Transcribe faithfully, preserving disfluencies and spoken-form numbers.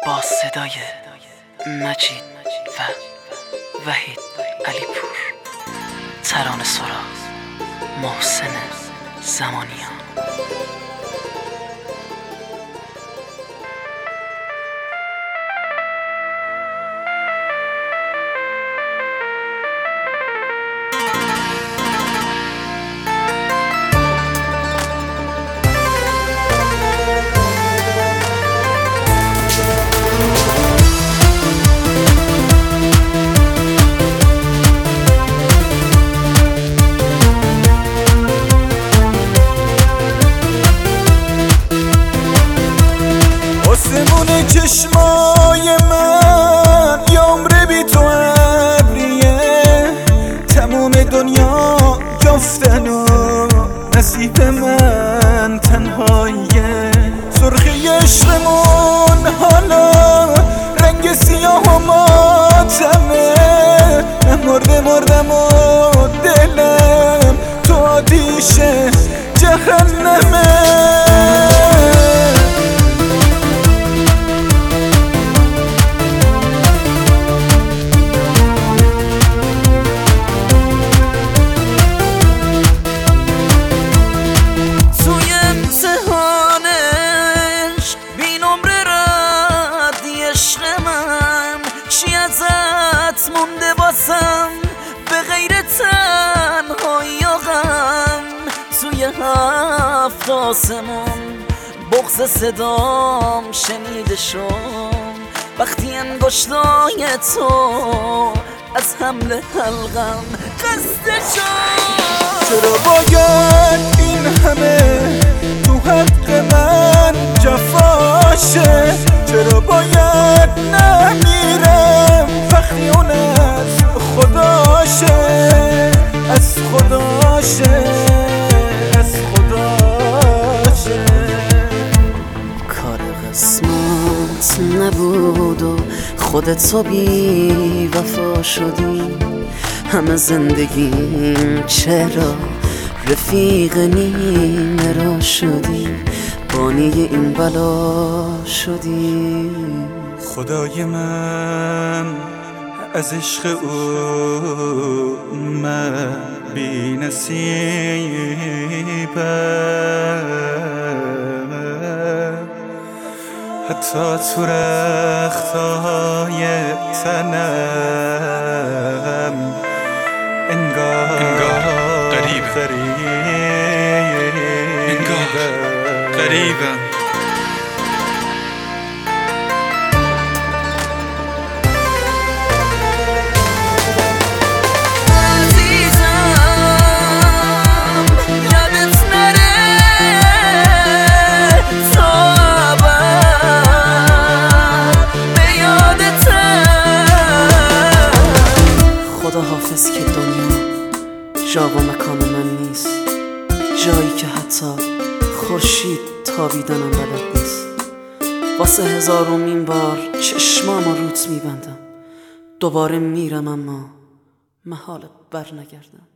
با صدای مجید و وحید علیپور، ترانه سرا محسن زمانیان. آسمون چشمای من یه عمر بی تو ابریه، تموم دنیا یافتن و نصیب من تنهاییه. سرخی عشقمون حالا رنگ سیاه و ماتمه، من مرده مردم و دلم تو آتیش جهنمه. مونده باسم به غیر تنهایی و غم، توی هفت آسمون بغض صدام شنیده شد وقتی انگشتای تو از حمل حلقم خسته شد. چرا باید این همه تو حق من جفاشه؟ چرا باید نمیرم وقتی اون از خداشه، از خداشه، از خداشه. کار قسمت نبود و خودت بی وفا شدی، همه زندگیم چرا رفیق نیمه را شدی، بانی این بلا شدی. خدای من از عشق او من بی نصیبم، حتی تو رختای تنم انگار, انگار غریبه انگار غریبه. حافظ که دنیا جا و مکان من نیست، جایی که حتی خورشید تابیدنم بلد نیست. واسه هزارمین بار چشمامو روت میبندم، دوباره میرم اما محال بر نگردم.